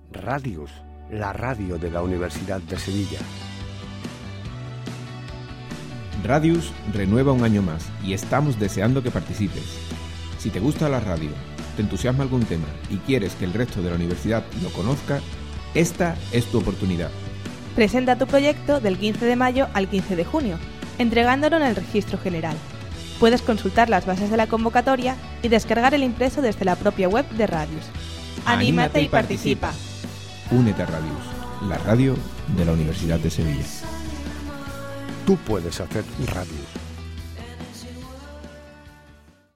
Radius, la radio de la Universidad de Sevilla. Radius renueva un año más y estamos deseando que participes. Si te gusta la radio, te entusiasma algún tema y quieres que el resto de la universidad lo conozca, esta es tu oportunidad. Presenta tu proyecto del 15 de mayo al 15 de junio, entregándolo en el registro general. Puedes consultar las bases de la convocatoria y descargar el impreso desde la propia web de Radius. ¡Anímate y participa! Únete a Radius, la radio de la Universidad de Sevilla. Tú puedes hacer Radius.